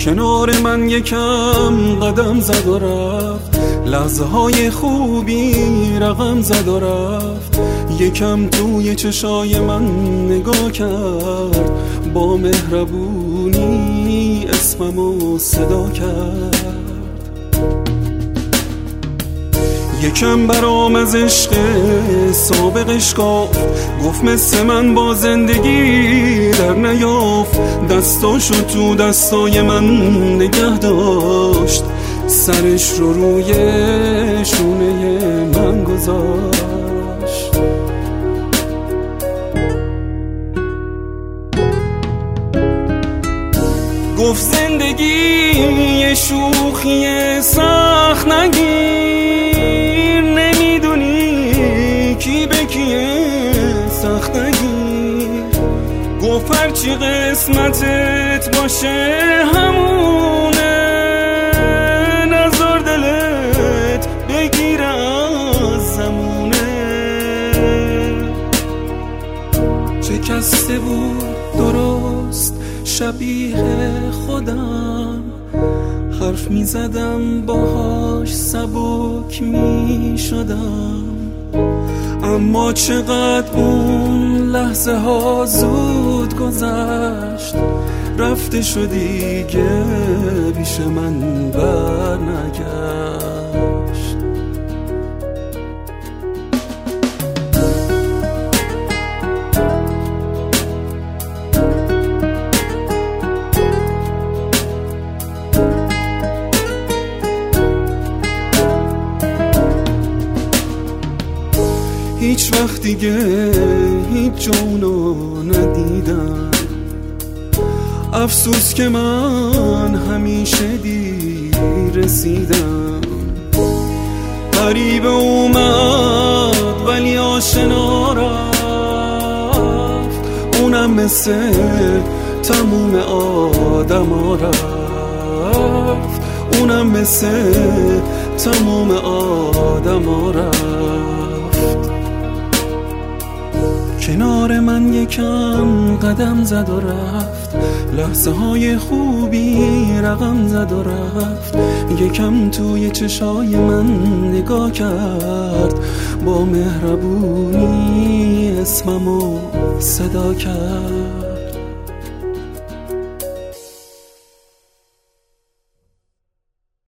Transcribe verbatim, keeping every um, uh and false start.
کنار من یکم قدم زد و رفت، لحظه های خوبی رقم زد و رفت. یکم توی چشای من نگاه کرد، با مهربونی اسممو صدا کرد. یکم برام از عشق سابقش گفت، گفت مثل من با زندگی در نیافت. دستاشو تو دستای من نگه داشت، سرش رو روی شونه من گذاشت. گفت زندگی یه شوخی سخت نگیر، نمیدونی کی به کیه سخت نگیر. گفت هرچی قسمتت باشه همونه، نذار دلت بگیر از زمونه. شکسته بود درست شبیه خودم، حرف می زدم باهاش سبک می شدم. اما چقدر اون لحظه ها زود گذشت، رفته شد دیگه پیش من بر نگشت. هیچ وقت دیگه هیچ جونو ندیدم، افسوس که من همیشه دیر رسیدم. غریبه اومد ولی آشنا رفت، اونم مثل تموم آدم ها رفت، اونم مثل تموم آدم ها رفت. کنار من یکم قدم زد و رفت، لحظه های خوبی رقم زد و رفت. یکم توی چشای من نگاه کرد، با مهربونی اسممو صدا کرد.